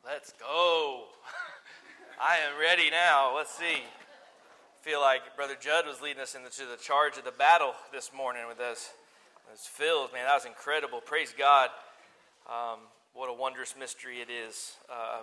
Let's go. I am ready now. Let's see. I feel like Brother Judd was leading us into the charge of the battle this morning with those fills. Man, that was incredible. Praise God. What a wondrous mystery it is.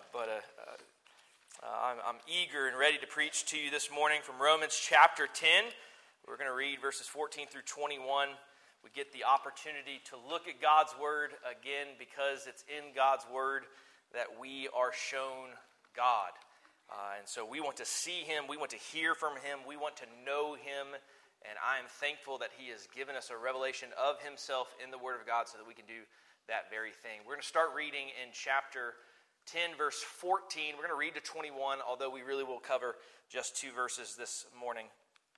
I'm eager and ready to preach to you this morning from Romans chapter 10. We're going to read verses 14 through 21. We get the opportunity to look at God's Word again because it's in God's Word that we are shown God. And so we want to see Him, we want to hear from Him, we want to know Him, and I am thankful that He has given us a revelation of Himself in the Word of God so that we can do that very thing. We're going to start reading in chapter 10, verse 14. We're going to read to 21, although we really will cover just 2 verses this morning.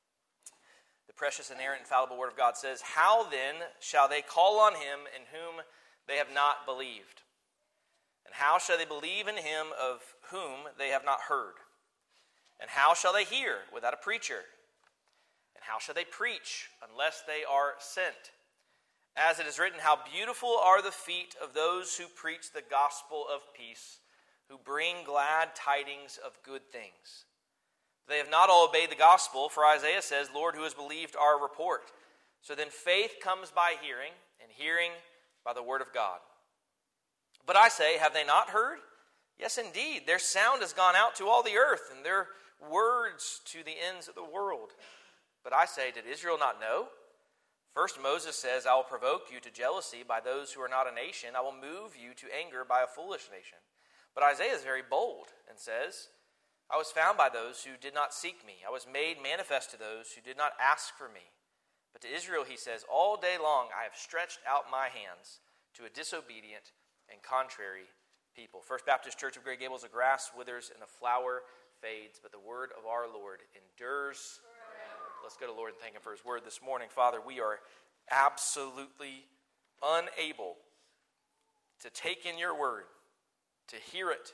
The precious, inerrant, infallible Word of God says, "How then shall they call on Him in whom they have not believed? And how shall they believe in Him of whom they have not heard? And how shall they hear without a preacher? And how shall they preach unless they are sent? As it is written, how beautiful are the feet of those who preach the gospel of peace, who bring glad tidings of good things. They have not all obeyed the gospel, for Isaiah says, Lord, who has believed our report? So then faith comes by hearing, and hearing by the word of God. But I say, have they not heard? Yes, indeed, their sound has gone out to all the earth, and their words to the ends of the world. But I say, did Israel not know? First Moses says, I will provoke you to jealousy by those who are not a nation. I will move you to anger by a foolish nation. But Isaiah is very bold and says, I was found by those who did not seek me. I was made manifest to those who did not ask for me. But to Israel he says, all day long I have stretched out my hands to a disobedient and contrary people. First Baptist Church of Grey Gables, the grass withers and the flower fades, but the word of our Lord endures forever. Let's go to the Lord and thank Him for His word this morning. Father, we are absolutely unable to take in your word, to hear it,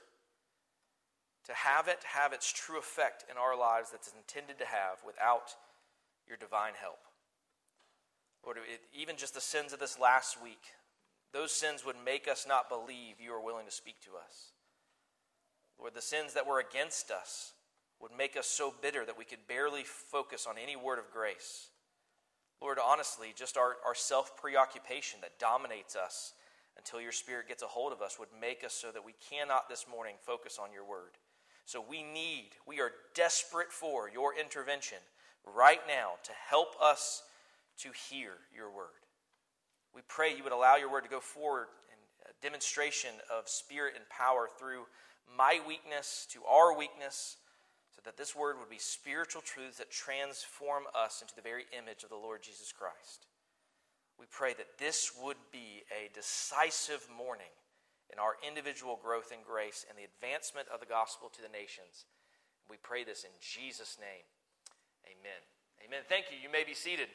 to have it have its true effect in our lives that it's intended to have without your divine help. Lord, even just the sins of this last week, those sins would make us not believe you are willing to speak to us. Lord, the sins that were against us would make us so bitter that we could barely focus on any word of grace. Lord, honestly, just our self-preoccupation that dominates us until your Spirit gets a hold of us would make us so that we cannot this morning focus on your word. So we are desperate for your intervention right now to help us to hear your word. We pray you would allow your word to go forward in a demonstration of spirit and power through my weakness to our weakness, so that this word would be spiritual truths that transform us into the very image of the Lord Jesus Christ. We pray that this would be a decisive morning in our individual growth in grace and the advancement of the gospel to the nations. We pray this in Jesus' name. Amen. Amen. Thank you. You may be seated.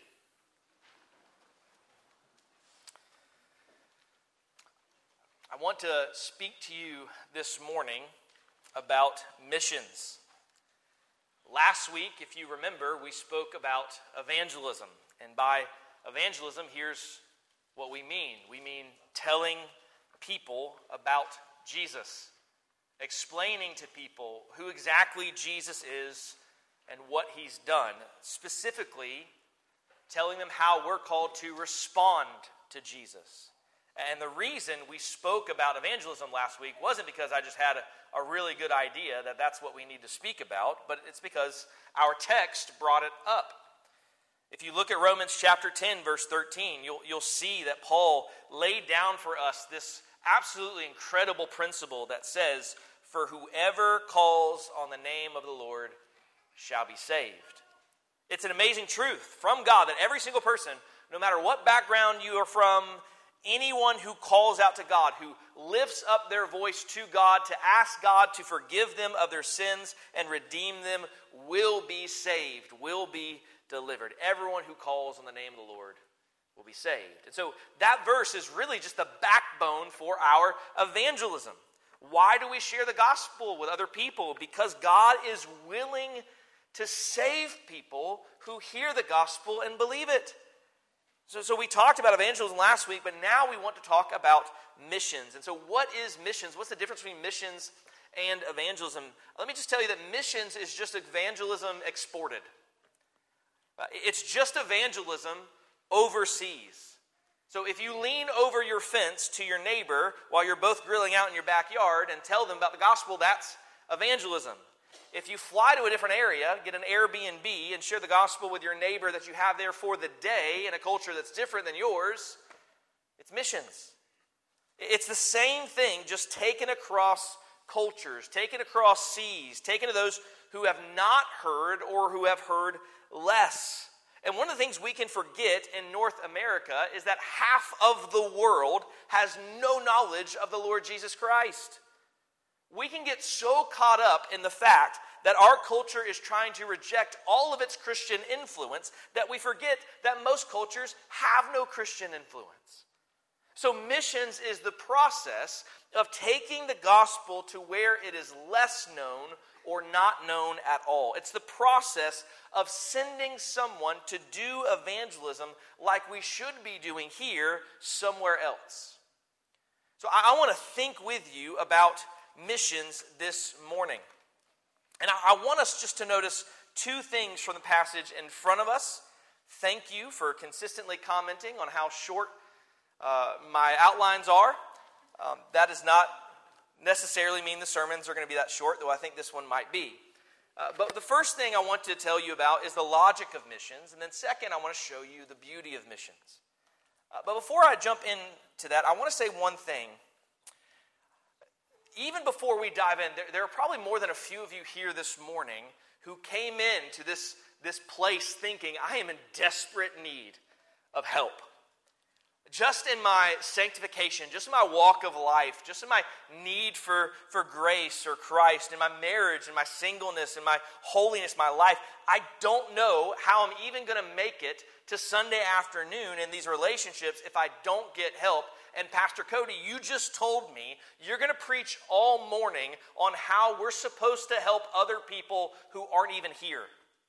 I want to speak to you this morning about missions. Last week, if you remember, we spoke about evangelism. And by evangelism, here's what we mean. We mean telling people about Jesus, explaining to people who exactly Jesus is and what He's done, specifically telling them how we're called to respond to Jesus. And the reason we spoke about evangelism last week wasn't because I just had a really good idea that that's what we need to speak about, but it's because our text brought it up. If you look at Romans chapter 10, verse 13, you'll see that Paul laid down for us this absolutely incredible principle that says, for whoever calls on the name of the Lord shall be saved. It's an amazing truth from God that every single person, no matter what background you are from, anyone who calls out to God, who lifts up their voice to God to ask God to forgive them of their sins and redeem them, will be saved, will be delivered. Everyone who calls on the name of the Lord will be saved. And so that verse is really just the backbone for our evangelism. Why do we share the gospel with other people? Because God is willing to save people who hear the gospel and believe it. So we talked about evangelism last week, but now we want to talk about missions. And so what is missions? What's the difference between missions and evangelism? Let me just tell you that missions is just evangelism exported. It's just evangelism overseas. So if you lean over your fence to your neighbor while you're both grilling out in your backyard and tell them about the gospel, that's evangelism. If you fly to a different area, get an Airbnb, and share the gospel with your neighbor that you have there for the day in a culture that's different than yours, it's missions. It's the same thing, just taken across cultures, taken across seas, taken to those who have not heard or who have heard less. And one of the things we can forget in North America is that half of the world has no knowledge of the Lord Jesus Christ. We can get so caught up in the fact that our culture is trying to reject all of its Christian influence that we forget that most cultures have no Christian influence. So missions is the process of taking the gospel to where it is less known or not known at all. It's the process of sending someone to do evangelism like we should be doing here somewhere else. So I want to think with you about missions this morning. And I want us just to notice two things from the passage in front of us. Thank you for consistently commenting on how short my outlines are. That does not necessarily mean the sermons are going to be that short, though I think this one might be. But the first thing I want to tell you about is the logic of missions. And then second, I want to show you the beauty of missions. But before I jump into that, I want to say one thing. Even before we dive in, there are probably more than a few of you here this morning who came into this place thinking, I am in desperate need of help. Just in my sanctification, just in my walk of life, just in my need for grace or Christ, in my marriage, in my singleness, in my holiness, my life, I don't know how I'm even going to make it to Sunday afternoon in these relationships if I don't get help. And Pastor Cody, you just told me you're going to preach all morning on how we're supposed to help other people who aren't even here.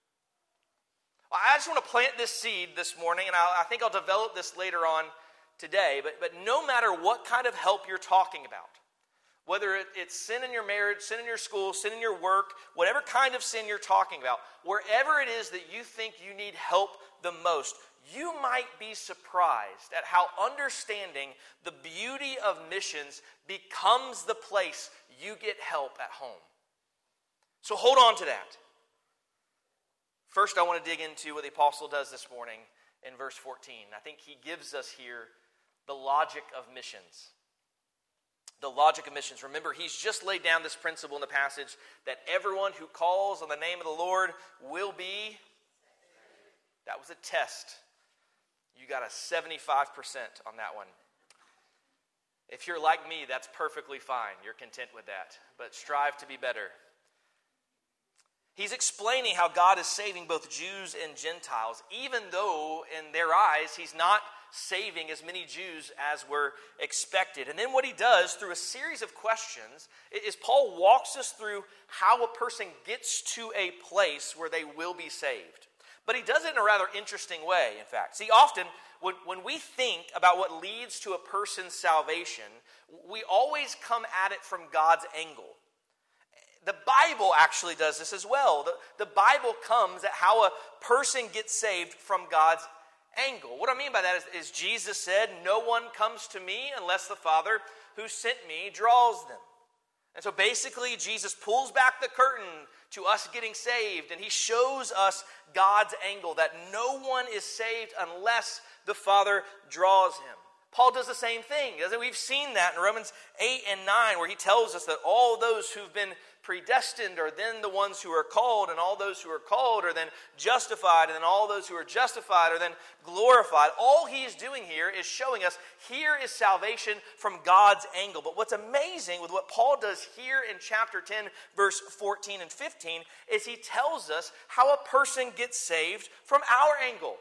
I just want to plant this seed this morning, and I think I'll develop this later on today. But no matter what kind of help you're talking about, whether it's sin in your marriage, sin in your school, sin in your work, whatever kind of sin you're talking about, wherever it is that you think you need help the most, you might be surprised at how understanding the beauty of missions becomes the place you get help at home. So hold on to that. First, I want to dig into what the apostle does this morning in verse 14. I think he gives us here the logic of missions. The logic of missions. Remember, he's just laid down this principle in the passage that everyone who calls on the name of the Lord will be. That was a test. You got a 75% on that one. If you're like me, that's perfectly fine. You're content with that. But strive to be better. He's explaining how God is saving both Jews and Gentiles, even though in their eyes he's not saving as many Jews as were expected. And then what he does through a series of questions is Paul walks us through how a person gets to a place where they will be saved. But he does it in a rather interesting way, in fact. See, often when we think about what leads to a person's salvation, we always come at it from God's angle. The Bible actually does this as well. The Bible comes at how a person gets saved from God's angle. What I mean by that is Jesus said, "No one comes to me unless the Father who sent me draws them." And so basically, Jesus pulls back the curtain to us getting saved, and he shows us God's angle, that no one is saved unless the Father draws him. Paul does the same thing, doesn't he? We've seen that in Romans 8 and 9, where he tells us that all those who've been predestined are then the ones who are called, and all those who are called are then justified, and then all those who are justified are then glorified. All he's doing here is showing us here is salvation from God's angle. But what's amazing with what Paul does here in chapter 10, verse 14 and 15, is he tells us how a person gets saved from our angle.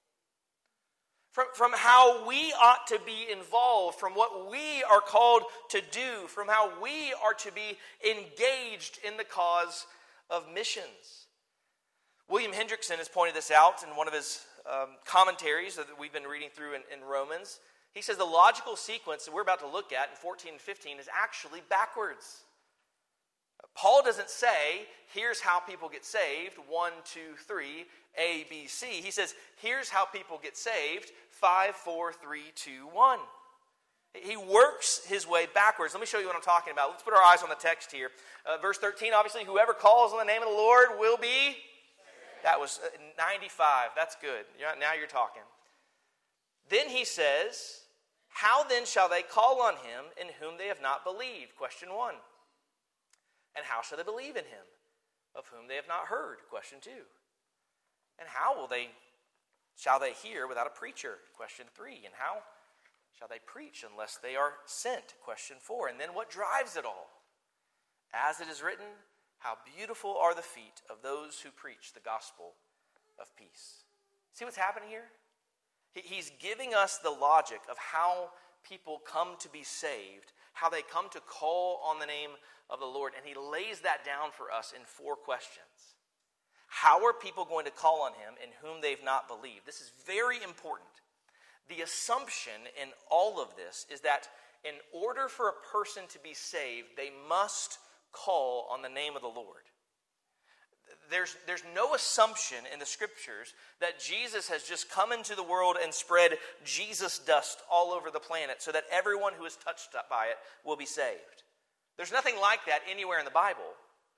From how we ought to be involved, from what we are called to do, from how we are to be engaged in the cause of missions. William Hendrickson has pointed this out in one of his commentaries that we've been reading through in Romans, he says the logical sequence that we're about to look at in 14 and 15 is actually backwards. Paul doesn't say, here's how people get saved, 1, 2, 3, A, B, C. He says, here's how people get saved, 5, 4, 3, 2, 1. He works his way backwards. Let me show you what I'm talking about. Let's put our eyes on the text here. Verse 13, obviously, whoever calls on the name of the Lord will be... That was 95. That's good. Now you're talking. Then he says, how then shall they call on him in whom they have not believed? Question 1. And how shall they believe in him of whom they have not heard? Question 2. And how shall they hear without a preacher? Question 3. And how shall they preach unless they are sent? Question 4. And then what drives it all? As it is written, how beautiful are the feet of those who preach the gospel of peace. See what's happening here? He's giving us the logic of how people come to be saved, how they come to call on the name of the Lord, and he lays that down for us in 4 questions. How are people going to call on him in whom they've not believed? This is very important. The assumption in all of this is that in order for a person to be saved, they must call on the name of the Lord. There's no assumption in the scriptures that Jesus has just come into the world and spread Jesus dust all over the planet so that everyone who is touched by it will be saved. There's nothing like that anywhere in the Bible.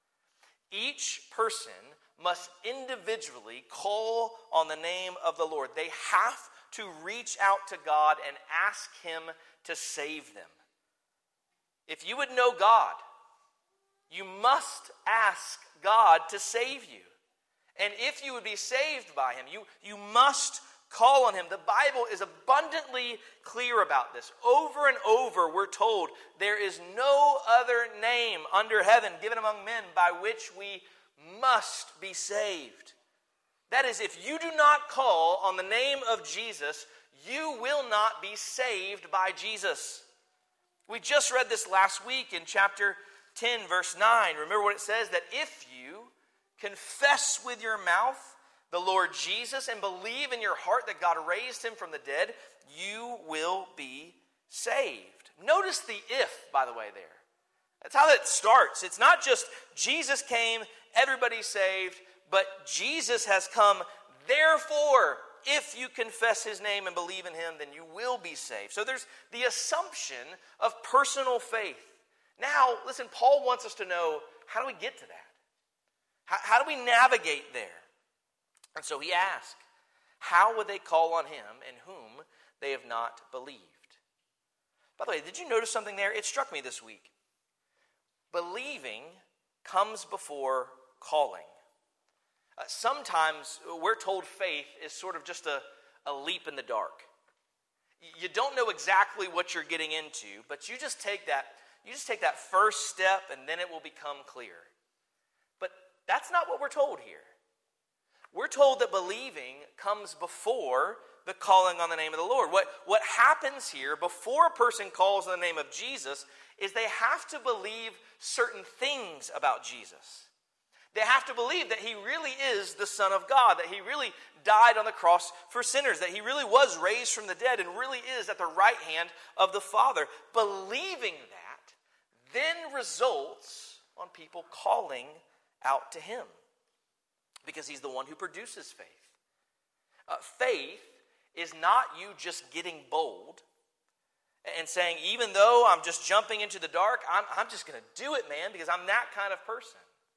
Each person must individually call on the name of the Lord. They have to reach out to God and ask him to save them. If you would know God, you must ask God to save you. And if you would be saved by him, you must call on him. The Bible is abundantly clear about this. Over and over we're told there is no other name under heaven given among men by which we must be saved. That is, if you do not call on the name of Jesus, you will not be saved by Jesus. We just read this last week in chapter 10, verse 9. Remember what it says? That if you confess with your mouth the Lord Jesus and believe in your heart that God raised him from the dead, you will be saved. Notice the if, by the way, there. That's how that starts. It's not just Jesus came, everybody's saved, but Jesus has come. Therefore, if you confess his name and believe in him, then you will be saved. So there's the assumption of personal faith. Now, listen, Paul wants us to know, how do we get to that? How do we navigate there? And so he asks, how would they call on him in whom they have not believed? By the way, did you notice something there? It struck me this week. Believing comes before calling. Sometimes we're told faith is sort of just a leap in the dark. You don't know exactly what you're getting into, but you just take that first step and then it will become clear. But that's not what we're told here. We're told that believing comes before the calling on the name of the Lord. What happens here before a person calls on the name of Jesus is they have to believe certain things about Jesus. They have to believe that he really is the Son of God, that he really died on the cross for sinners, that he really was raised from the dead and really is at the right hand of the Father. Believing that then results on people calling out to him because he's the one who produces faith. Faith is not you just getting bold and saying, even though I'm just jumping into the dark, I'm just going to do it, man, because I'm that kind of person.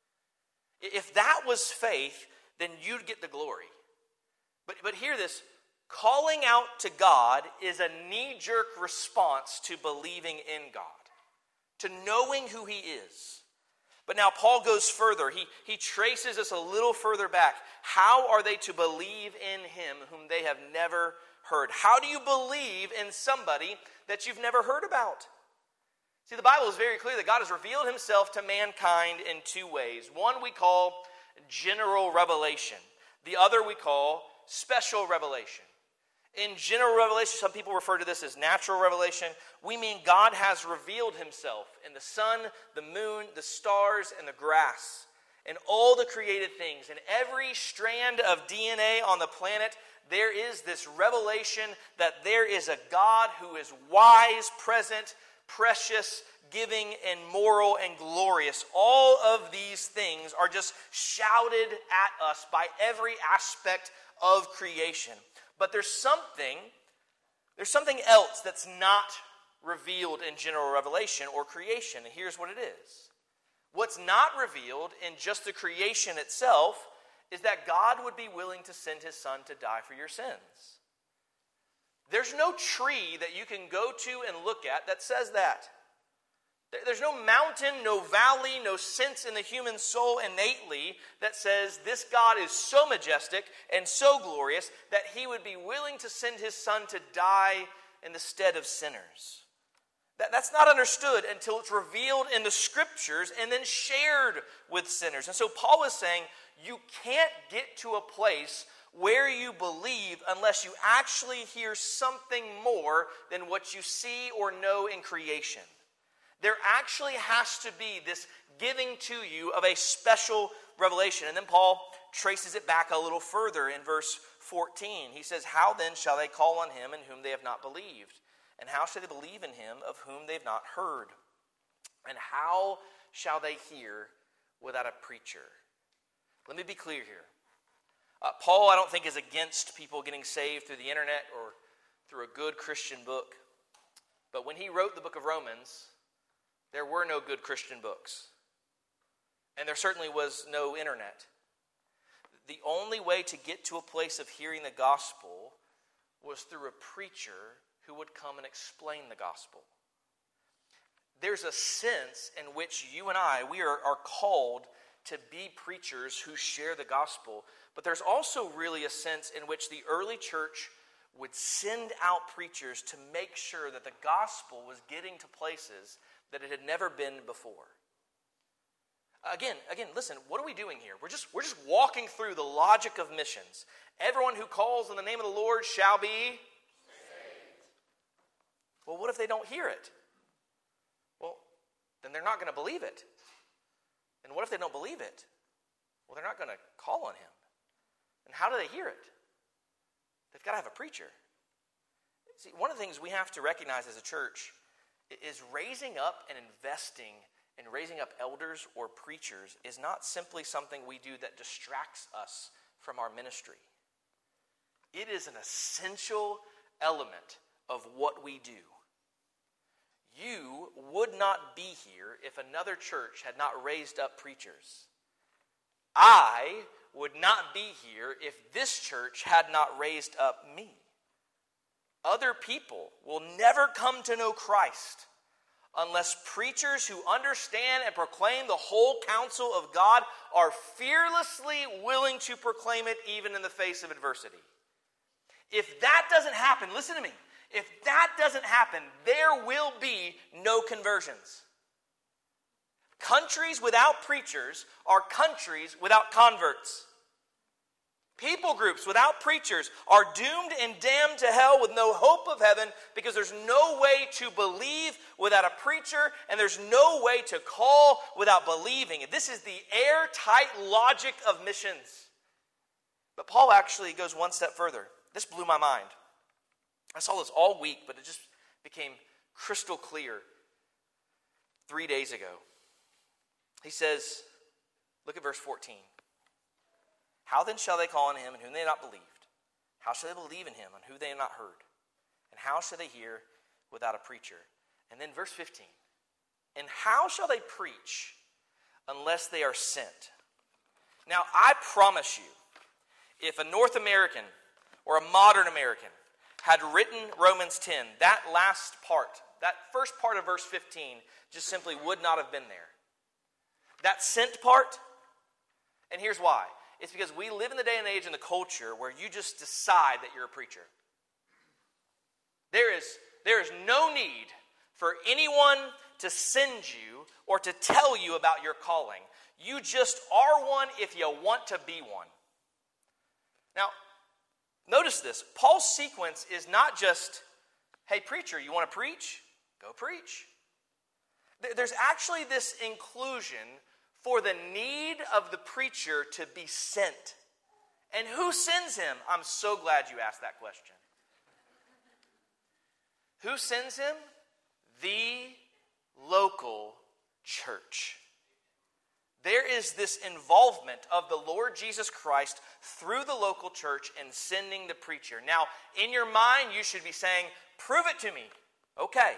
If that was faith, then you'd get the glory. But hear this, calling out to God is a knee-jerk response to believing in God, to knowing who he is. But now Paul goes further. He traces us a little further back. How are they to believe in him whom they have never heard? How do you believe in somebody that you've never heard about? See, the Bible is very clear that God has revealed himself to mankind in 2 ways. One we call general revelation. The other we call special revelation. In general revelation, some people refer to this as natural revelation. We mean God has revealed himself in the sun, the moon, the stars, and the grass. and all the created things, and every strand of DNA on the planet, there is this revelation that there is a God who is wise, present, precious, giving, and moral, and glorious. All of these things are just shouted at us by every aspect of creation. But there's something else that's not revealed in general revelation or creation, and here's what it is. What's not revealed in just the creation itself is that God would be willing to send his Son to die for your sins. There's no tree that you can go to and look at that says that. There's no mountain, no valley, no sense in the human soul innately that says this God is so majestic and so glorious that he would be willing to send his Son to die in the stead of sinners. That's not understood until it's revealed in the Scriptures and then shared with sinners. And so Paul is saying you can't get to a place where you believe unless you actually hear something more than what you see or know in creation. There actually has to be this giving to you of a special revelation. And then Paul traces it back a little further in verse 14. He says, "How then shall they call on him in whom they have not believed? And how shall they believe in him of whom they've not heard? And how shall they hear without a preacher?" Let me be clear here. Paul, I don't think, is against people getting saved through the internet or through a good Christian book. But when he wrote the book of Romans, there were no good Christian books. And there certainly was no internet. The only way to get to a place of hearing the gospel was through a preacher who would come and explain the gospel. There's a sense in which you and I, we are called to be preachers who share the gospel. But there's also really a sense in which the early church would send out preachers to make sure that the gospel was getting to places that it had never been before. Again, listen, what are we doing here? We're just walking through the logic of missions. Everyone who calls on the name of the Lord shall be saved. Well, what if they don't hear it? Well, then they're not going to believe it. And what if they don't believe it? Well, they're not going to call on him. And how do they hear it? They've got to have a preacher. See, one of the things we have to recognize as a church is raising up and investing in raising up elders or preachers is not simply something we do that distracts us from our ministry. It is an essential element of what we do. You would not be here if another church had not raised up preachers. I would not be here if this church had not raised up me. Other people will never come to know Christ unless preachers who understand and proclaim the whole counsel of God are fearlessly willing to proclaim it even in the face of adversity. If that doesn't happen, listen to me. If that doesn't happen, there will be no conversions. Countries without preachers are countries without converts. People groups without preachers are doomed and damned to hell with no hope of heaven because there's no way to believe without a preacher and there's no way to call without believing. This is the airtight logic of missions. But Paul actually goes one step further. This blew my mind. I saw this all week, but it just became crystal clear 3 days ago. He says, look at verse 14. How then shall they call on him in whom they have not believed? How shall they believe in him on whom they have not heard? And how shall they hear without a preacher? And then verse 15. And how shall they preach unless they are sent? Now, I promise you, if a North American or a modern American had written Romans 10, that last part, that first part of verse 15, just simply would not have been there. That sent part, and here's why. It's because we live in the day and age in the culture where you just decide that you're a preacher. There is no need for anyone to send you or to tell you about your calling. You just are one if you want to be one. Now, notice this. Paul's sequence is not just, hey, preacher, you want to preach? Go preach. There's actually this inclusion for the need of the preacher to be sent. And who sends him? I'm so glad you asked that question. Who sends him? The local church. There is this involvement of the Lord Jesus Christ through the local church in sending the preacher. Now, in your mind, you should be saying, prove it to me. Okay.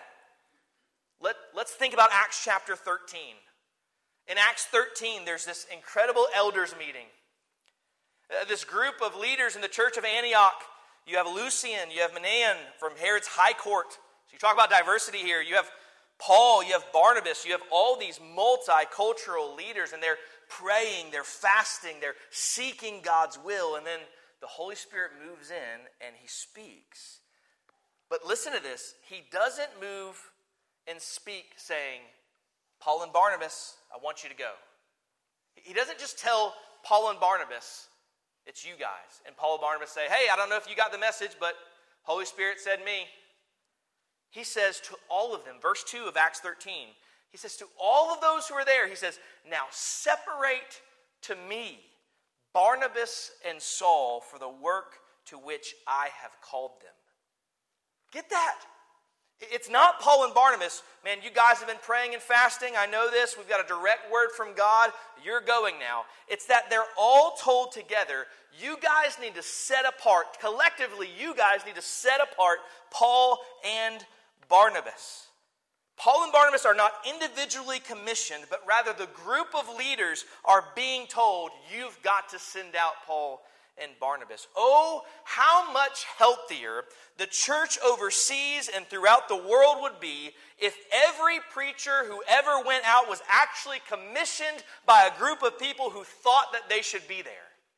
Let's think about Acts chapter 13. In Acts 13, there's this incredible elders meeting. This group of leaders in the church of Antioch. You have Lucian, you have Manaen from Herod's high court. So you talk about diversity here. You have Paul, you have Barnabas, you have all these multicultural leaders, and they're praying, they're fasting, they're seeking God's will, and then the Holy Spirit moves in and he speaks. But listen to this, he doesn't move and speak saying, Paul and Barnabas, I want you to go. He doesn't just tell Paul and Barnabas, it's you guys. And Paul and Barnabas say, hey, I don't know if you got the message, but Holy Spirit said me. He says to all of them, verse 2 of Acts 13, he says to all of those who are there, he says, now separate to me Barnabas and Saul for the work to which I have called them. Get that? It's not Paul and Barnabas, man, you guys have been praying and fasting, I know this, we've got a direct word from God, you're going now. It's that they're all told together, you guys need to set apart, collectively you guys need to set apart Paul and Barnabas. Paul and Barnabas are not individually commissioned, but rather the group of leaders are being told, you've got to send out Paul and Barnabas. Oh, how much healthier the church overseas and throughout the world would be if every preacher who ever went out was actually commissioned by a group of people who thought that they should be there.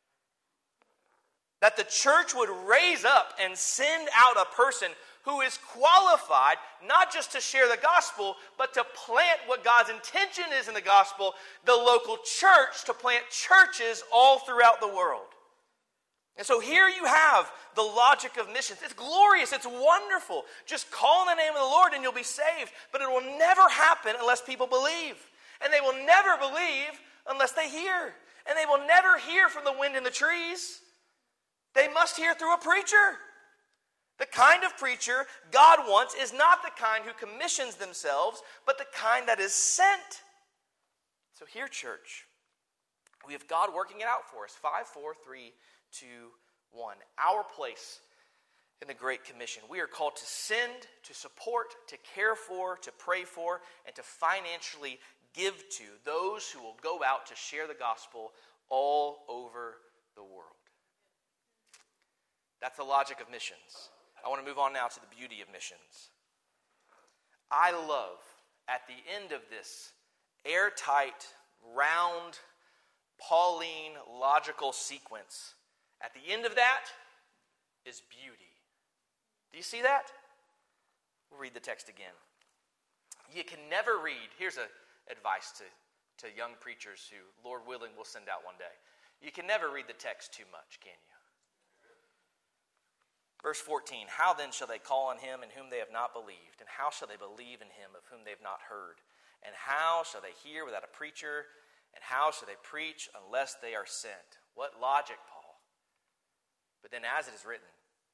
That the church would raise up and send out a person who is qualified not just to share the gospel, but to plant what God's intention is in the gospel, the local church, to plant churches all throughout the world. And so here you have the logic of missions. It's glorious. It's wonderful. Just call on the name of the Lord and you'll be saved. But it will never happen unless people believe. And they will never believe unless they hear. And they will never hear from the wind in the trees. They must hear through a preacher. The kind of preacher God wants is not the kind who commissions themselves, but the kind that is sent. So here, church, we have God working it out for us. 5, 4, 3, 2, 1. Our place in the Great Commission. We are called to send, to support, to care for, to pray for, and to financially give to those who will go out to share the gospel all over the world. That's the logic of missions. I want to move on now to the beauty of missions. I love, at the end of this airtight, round, Pauline, logical sequence, at the end of that is beauty. Do you see that? We'll read the text again. You can never read, here's advice to young preachers who, Lord willing, will send out one day. You can never read the text too much, can you? Verse 14, how then shall they call on him in whom they have not believed? And how shall they believe in him of whom they have not heard? And how shall they hear without a preacher? And how shall they preach unless they are sent? What logic, Paul? But then as it is written,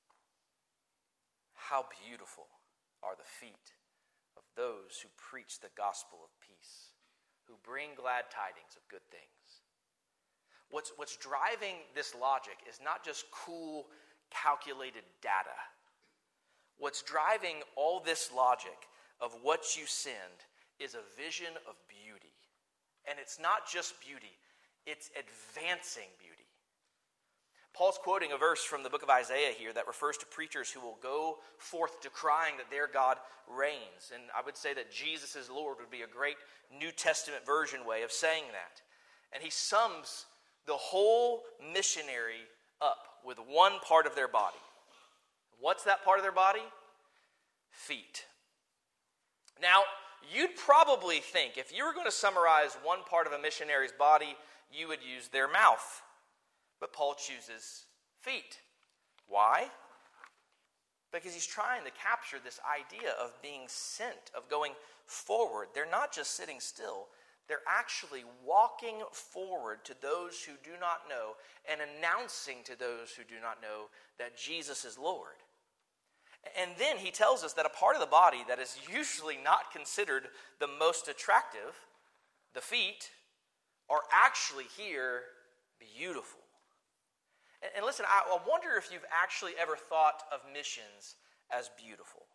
how beautiful are the feet of those who preach the gospel of peace, who bring glad tidings of good things. What's driving this logic is not just cool, calculated data. What's driving all this logic of what you send is a vision of beauty. And it's not just beauty, it's advancing beauty. Paul's quoting a verse from the book of Isaiah here that refers to preachers who will go forth decrying that their God reigns. And I would say that Jesus is Lord would be a great New Testament version way of saying that. And he sums the whole missionary up with one part of their body. What's that part of their body? Feet. Now, you'd probably think if you were going to summarize one part of a missionary's body, you would use their mouth. But Paul chooses feet. Why? Because he's trying to capture this idea of being sent, of going forward. They're not just sitting still. They're actually walking forward to those who do not know and announcing to those who do not know that Jesus is Lord. And then he tells us that a part of the body that is usually not considered the most attractive, the feet, are actually here beautiful. And listen, I wonder if you've actually ever thought of missions as beautiful.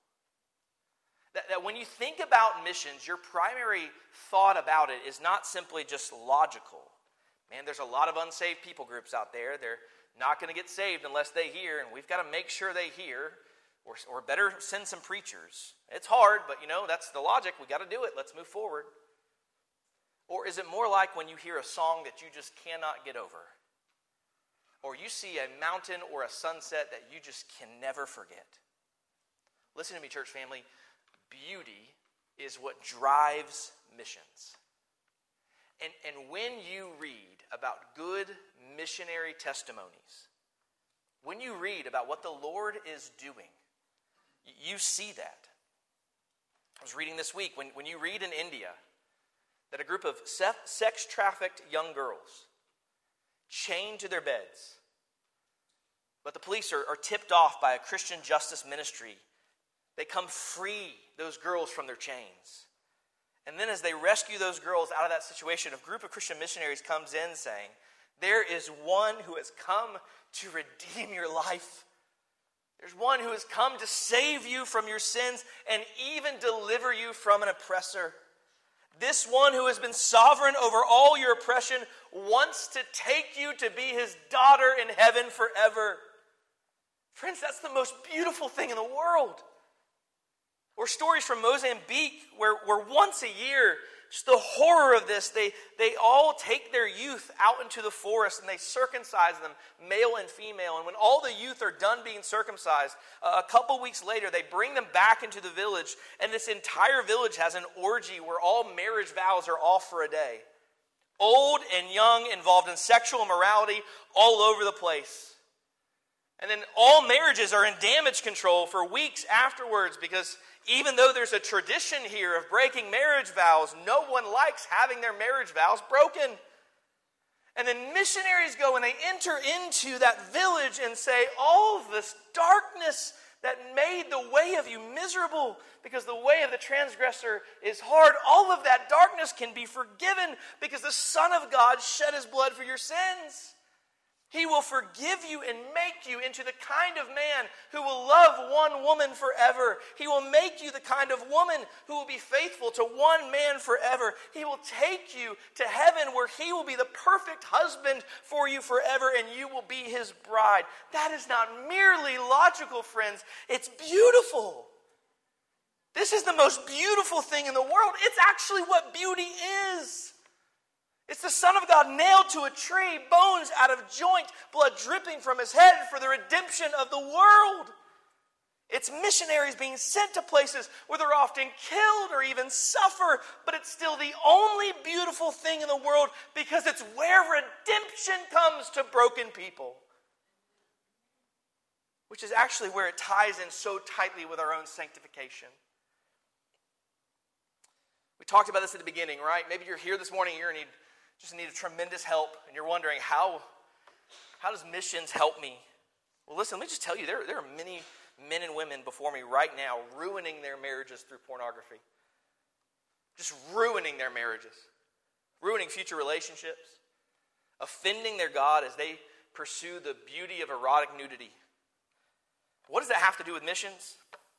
That when you think about missions, your primary thought about it is not simply just logical. Man, there's a lot of unsaved people groups out there. They're not going to get saved unless they hear, and we've got to make sure they hear, or better send some preachers. It's hard, but that's the logic. We got to do it. Let's move forward. Or is it more like when you hear a song that you just cannot get over? Or you see a mountain or a sunset that you just can never forget? Listen to me, church family. Beauty is what drives missions. And when you read about good missionary testimonies, when you read about what the Lord is doing, you see that. I was reading this week, when you read in India that a group of sex-trafficked young girls chained to their beds, but the police are tipped off by a Christian justice ministry. They come free those girls from their chains. And then as they rescue those girls out of that situation, a group of Christian missionaries comes in saying, there is one who has come to redeem your life. There's one who has come to save you from your sins and even deliver you from an oppressor. This one who has been sovereign over all your oppression wants to take you to be his daughter in heaven forever. Friends, that's the most beautiful thing in the world. Or stories from Mozambique where once a year, just the horror of this, they all take their youth out into the forest and they circumcise them, male and female. And when all the youth are done being circumcised, a couple weeks later, they bring them back into the village. And this entire village has an orgy where all marriage vows are off for a day. Old and young involved in sexual immorality all over the place. And then all marriages are in damage control for weeks afterwards because even though there's a tradition here of breaking marriage vows, no one likes having their marriage vows broken. And then missionaries go and they enter into that village and say, all of this darkness that made the way of you miserable because the way of the transgressor is hard, all of that darkness can be forgiven because the Son of God shed his blood for your sins. He will forgive you and make you into the kind of man who will love one woman forever. He will make you the kind of woman who will be faithful to one man forever. He will take you to heaven where he will be the perfect husband for you forever and you will be his bride. That is not merely logical, friends. It's beautiful. This is the most beautiful thing in the world. It's actually what beauty is. It's the Son of God nailed to a tree, bones out of joint, blood dripping from his head for the redemption of the world. It's missionaries being sent to places where they're often killed or even suffer, but it's still the only beautiful thing in the world because it's where redemption comes to broken people. Which is actually where it ties in so tightly with our own sanctification. We talked about this at the beginning, right? Maybe you're here this morning, you just need a tremendous help, and you're wondering, how does missions help me? Well, listen, let me just tell you, there are many men and women before me right now ruining their marriages through pornography. Just ruining their marriages. Ruining future relationships. Offending their God as they pursue the beauty of erotic nudity. What does that have to do with missions?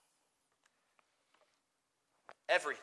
Everything.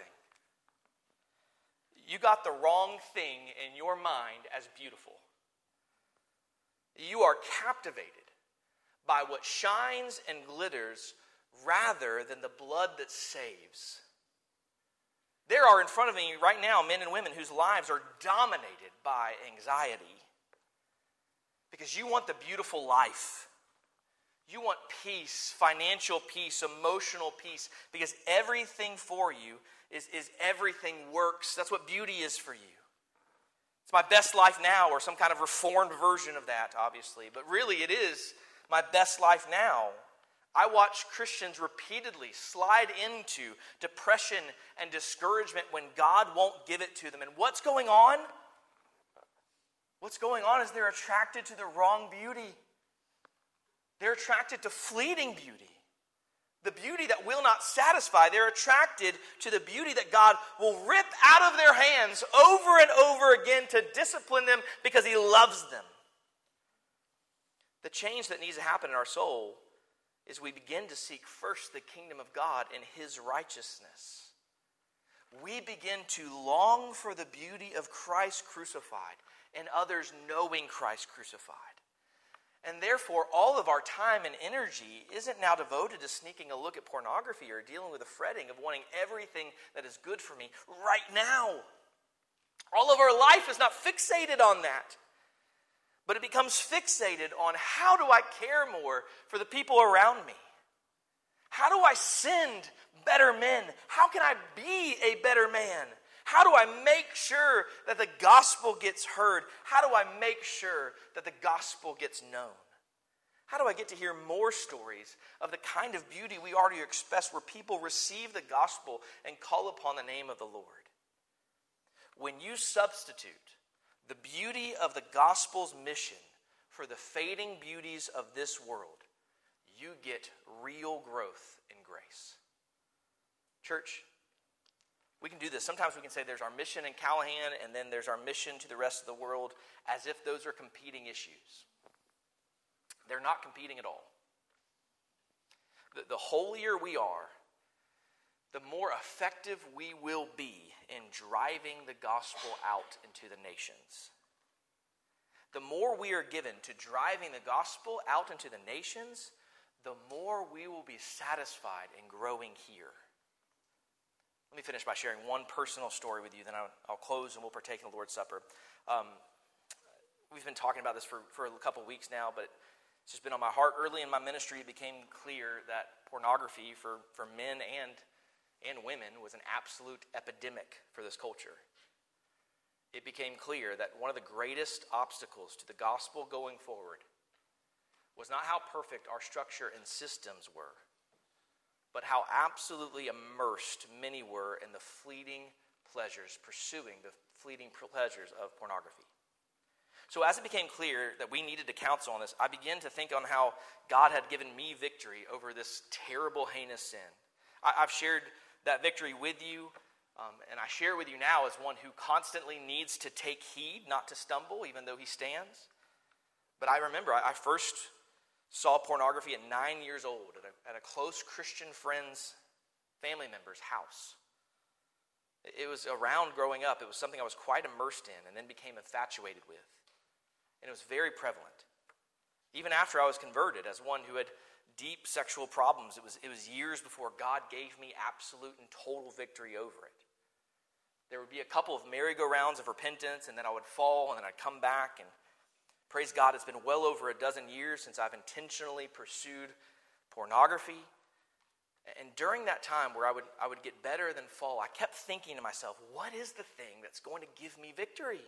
You got the wrong thing in your mind as beautiful. You are captivated by what shines and glitters rather than the blood that saves. There are in front of me right now men and women whose lives are dominated by anxiety because you want the beautiful life. You want peace, financial peace, emotional peace, because everything for you is everything works. That's what beauty is for you. It's my best life now, or some kind of reformed version of that, obviously. But really, it is my best life now. I watch Christians repeatedly slide into depression and discouragement when God won't give it to them. And what's going on? What's going on is they're attracted to the wrong beauty. They're attracted to fleeting beauty. The beauty that will not satisfy. They're attracted to the beauty that God will rip out of their hands over and over again to discipline them because He loves them. The change that needs to happen in our soul is we begin to seek first the kingdom of God and His righteousness. We begin to long for the beauty of Christ crucified and others knowing Christ crucified. And therefore, all of our time and energy isn't now devoted to sneaking a look at pornography or dealing with the fretting of wanting everything that is good for me right now. All of our life is not fixated on that. But it becomes fixated on how do I care more for the people around me? How do I send better men? How can I be a better man? How do I make sure that the gospel gets heard? How do I make sure that the gospel gets known? How do I get to hear more stories of the kind of beauty we already express where people receive the gospel and call upon the name of the Lord? When you substitute the beauty of the gospel's mission for the fading beauties of this world, you get real growth in grace. Church, we can do this. Sometimes we can say there's our mission in Callahan and then there's our mission to the rest of the world as if those are competing issues. They're not competing at all. The holier we are, the more effective we will be in driving the gospel out into the nations. The more we are given to driving the gospel out into the nations, the more we will be satisfied in growing here. Let me finish by sharing one personal story with you, then I'll close and we'll partake in the Lord's Supper. We've been talking about this for a couple weeks now, but it's just been on my heart. Early in my ministry, it became clear that pornography for men and women was an absolute epidemic for this culture. It became clear that one of the greatest obstacles to the gospel going forward was not how perfect our structure and systems were, but how absolutely immersed many were in the fleeting pleasures, pursuing the fleeting pleasures of pornography. So as it became clear that we needed to counsel on this, I began to think on how God had given me victory over this terrible, heinous sin. I've shared that victory with you, and I share with you now as one who constantly needs to take heed, not to stumble, even though he stands. But I remember I first saw pornography at 9 years old at a close Christian friend's family member's house. It was around growing up. It was something I was quite immersed in and then became infatuated with. And it was very prevalent. Even after I was converted as one who had deep sexual problems, it was years before God gave me absolute and total victory over it. There would be a couple of merry-go-rounds of repentance, and then I would fall, and then I'd come back. And praise God, it's been well over a dozen years since I've intentionally pursued pornography. And during that time where I would get better than fall, I kept thinking to myself, what is the thing that's going to give me victory?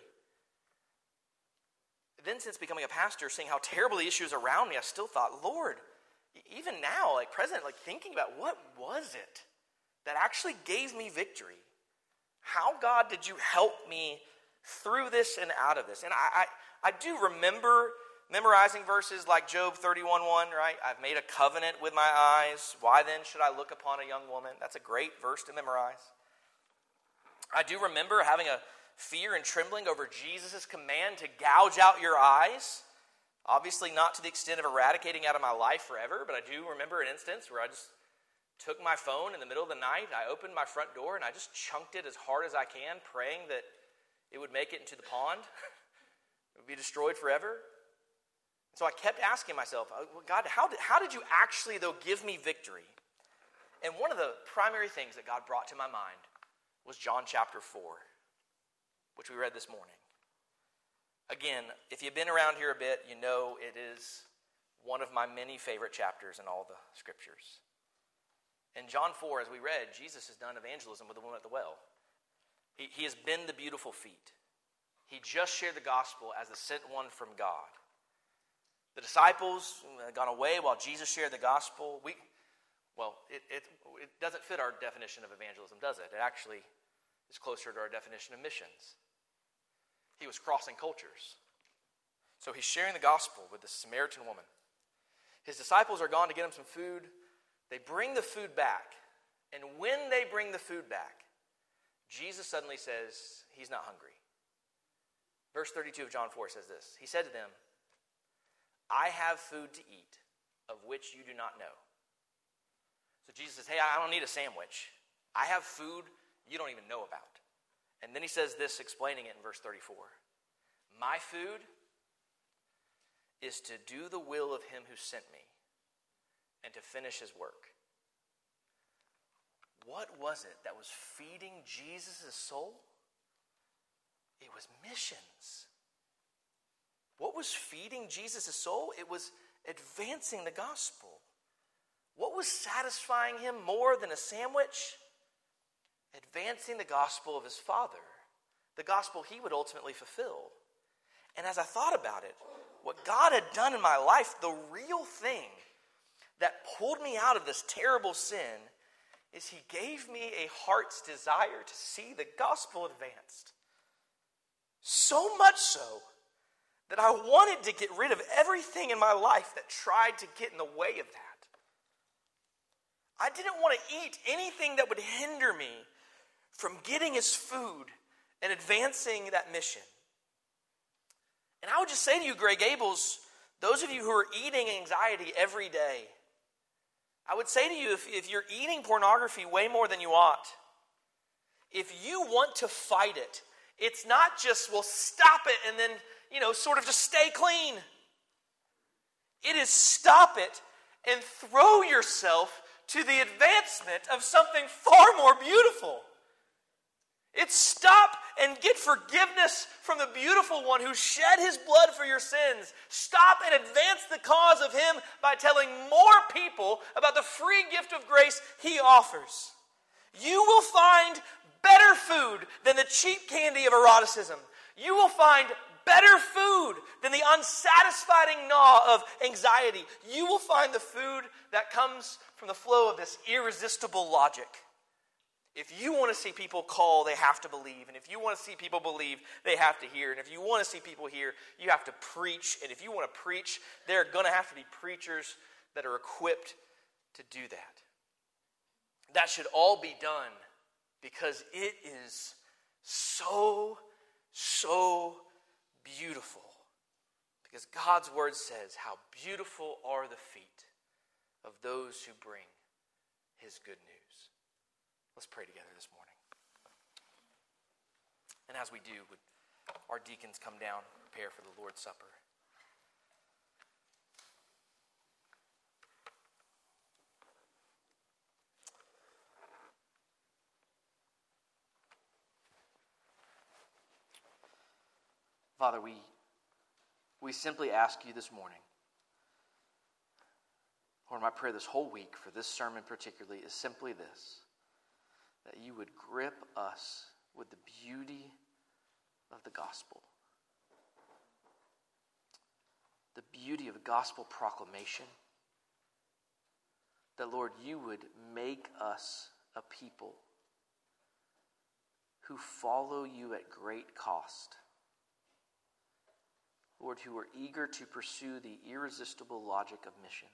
Then since becoming a pastor, seeing how terrible the issues around me, I still thought, Lord, even now, present, thinking about what was it that actually gave me victory? How, God, did you help me through this and out of this? And I do remember memorizing verses like Job 31:1, right? I've made a covenant with my eyes. Why then should I look upon a young woman? That's a great verse to memorize. I do remember having a fear and trembling over Jesus' command to gouge out your eyes. Obviously not to the extent of eradicating out of my life forever, but I do remember an instance where I just took my phone in the middle of the night, I opened my front door, and I just chunked it as hard as I can, praying that it would make it into the pond. It would be destroyed forever. So I kept asking myself, God, how did you actually, though, give me victory? And one of the primary things that God brought to my mind was John chapter 4, which we read this morning. Again, if you've been around here a bit, you know it is one of my many favorite chapters in all the scriptures. In John 4, as we read, Jesus has done evangelism with the woman at the well. He has been the beautiful feet. He just shared the gospel as the sent one from God. The disciples had gone away while Jesus shared the gospel. It doesn't fit our definition of evangelism, does it? It actually is closer to our definition of missions. He was crossing cultures. So he's sharing the gospel with this Samaritan woman. His disciples are gone to get him some food. They bring the food back. And when they bring the food back, Jesus suddenly says he's not hungry. Verse 32 of John 4 says this. He said to them, I have food to eat of which you do not know. So Jesus says, hey, I don't need a sandwich. I have food you don't even know about. And then he says this, explaining it in verse 34. My food is to do the will of him who sent me and to finish his work. What was it that was feeding Jesus' soul? It was missions. What was feeding Jesus' soul? It was advancing the gospel. What was satisfying him more than a sandwich? Advancing the gospel of his Father, the gospel he would ultimately fulfill. And as I thought about it, what God had done in my life, the real thing that pulled me out of this terrible sin, is he gave me a heart's desire to see the gospel advanced. So much so that I wanted to get rid of everything in my life that tried to get in the way of that. I didn't want to eat anything that would hinder me from getting his food and advancing that mission. And I would just say to you, Grey Gables, those of you who are eating anxiety every day, I would say to you, if you're eating pornography way more than you ought, if you want to fight it, it's not just, well, stop it and then, sort of just stay clean. It is stop it and throw yourself to the advancement of something far more beautiful. It's stop and get forgiveness from the beautiful one who shed his blood for your sins. Stop and advance the cause of him by telling more people about the free gift of grace he offers. You will find better food than the cheap candy of eroticism. You will find better food than the unsatisfying gnaw of anxiety. You will find the food that comes from the flow of this irresistible logic. If you want to see people call, they have to believe. And if you want to see people believe, they have to hear. And if you want to see people hear, you have to preach. And if you want to preach, there are going to have to be preachers that are equipped to do that. That should all be done because it is so, so beautiful. Because God's word says, how beautiful are the feet of those who bring his good news. Let's pray together this morning. And as we do, would our deacons come down and prepare for the Lord's Supper. Father, we simply ask you this morning, Lord, my prayer this whole week for this sermon particularly is simply this, that you would grip us with the beauty of the gospel. The beauty of gospel proclamation. That, Lord, you would make us a people who follow you at great cost. Lord, who are eager to pursue the irresistible logic of missions.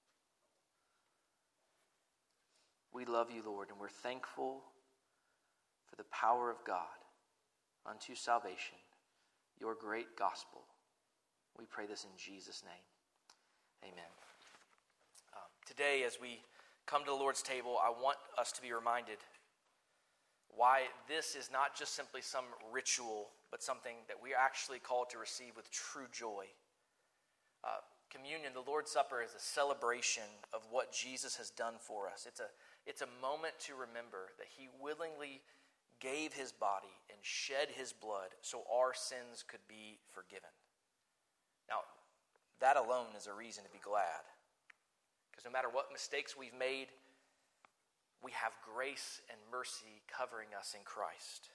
We love you, Lord, and we're thankful for the power of God unto salvation, your great gospel. We pray this in Jesus' name. Amen. Today, as we come to the Lord's table, I want us to be reminded why this is not just simply some ritual, but something that we are actually called to receive with true joy. Communion, the Lord's Supper, is a celebration of what Jesus has done for us. It's a moment to remember that he willingly gave his body and shed his blood so our sins could be forgiven. Now, that alone is a reason to be glad. Because no matter what mistakes we've made, we have grace and mercy covering us in Christ.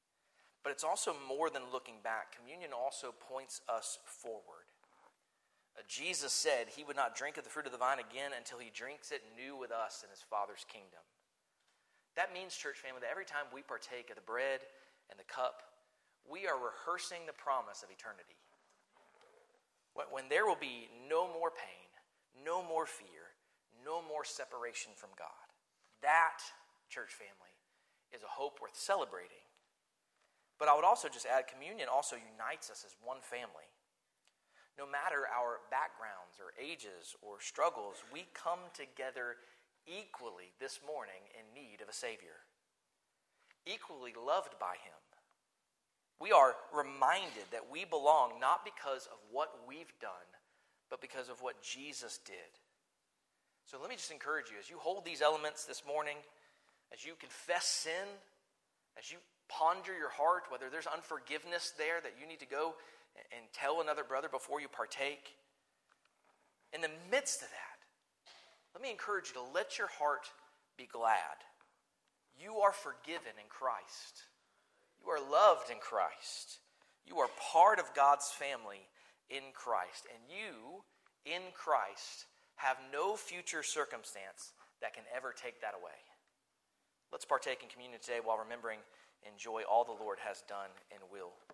But it's also more than looking back. Communion also points us forward. Jesus said he would not drink of the fruit of the vine again until he drinks it new with us in his Father's kingdom. That means, church family, that every time we partake of the bread and the cup, we are rehearsing the promise of eternity. When there will be no more pain, no more fear, no more separation from God. That, church family, is a hope worth celebrating. But I would also just add, communion also unites us as one family. No matter our backgrounds or ages or struggles, we come together equally this morning in need of a Savior. Equally loved by him. We are reminded that we belong not because of what we've done, but because of what Jesus did. So let me just encourage you, as you hold these elements this morning, as you confess sin, as you ponder your heart, whether there's unforgiveness there that you need to go and tell another brother before you partake, in the midst of that, let me encourage you to let your heart be glad. You are forgiven in Christ. You are loved in Christ. You are part of God's family in Christ. And you, in Christ, have no future circumstance that can ever take that away. Let's partake in communion today while remembering and enjoy all the Lord has done and will